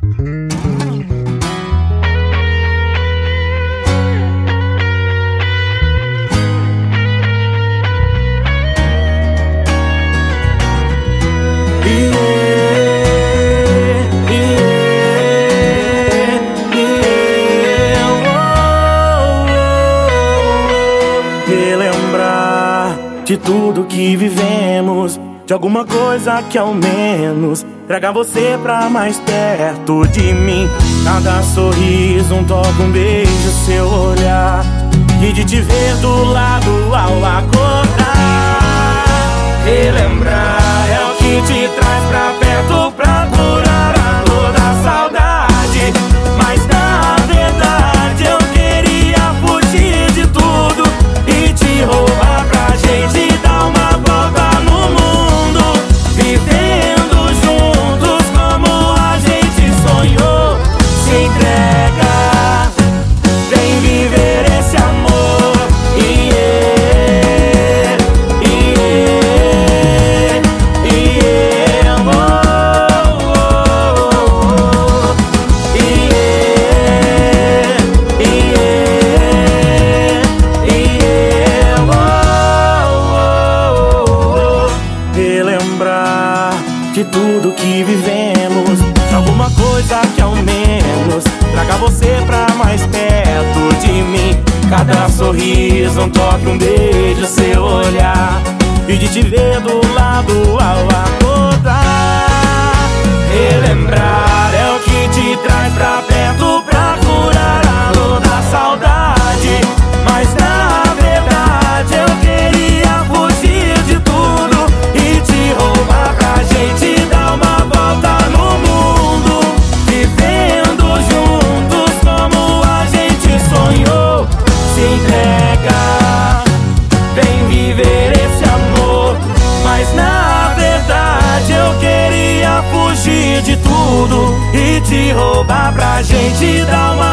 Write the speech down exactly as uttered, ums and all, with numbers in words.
Relembrar de tudo que vivemos, de alguma coisa que ao menos traga você pra mais perto de mim. Cada sorriso, um toque, um beijo, seu olhar, e de te ver do lado ao acordar. Relembrar é o que te traz pra perto, pra curar a dor da saudade. Mas na verdade eu queria fugir de tudo e te roubar pra gente dar uma volta no mundo, vivendo juntos como a gente sonhou. Se entrega, vem viver esse amor. Yeah, yeah, yeah, oh, oh, oh. Yeah, yeah, yeah, oh, oh, oh. Relembrar de tudo que vivemos, de alguma coisa que ao menos traga você pra mais perto de mim. Cada sorriso, um toque, um beijo, seu olhar, e de te ver do lado ao acordar. Relembrar é o que te traz pra perto, pra curar a dor da saudade. Mas na verdade eu queria fugir de tudo e te roubar pra gente dar uma volta no mundo, vivendo juntos como a gente sonhou. Se entrega, vem viver esse amor. Mas na verdade eu queria fugir de tudo e te roubar pra gente dar uma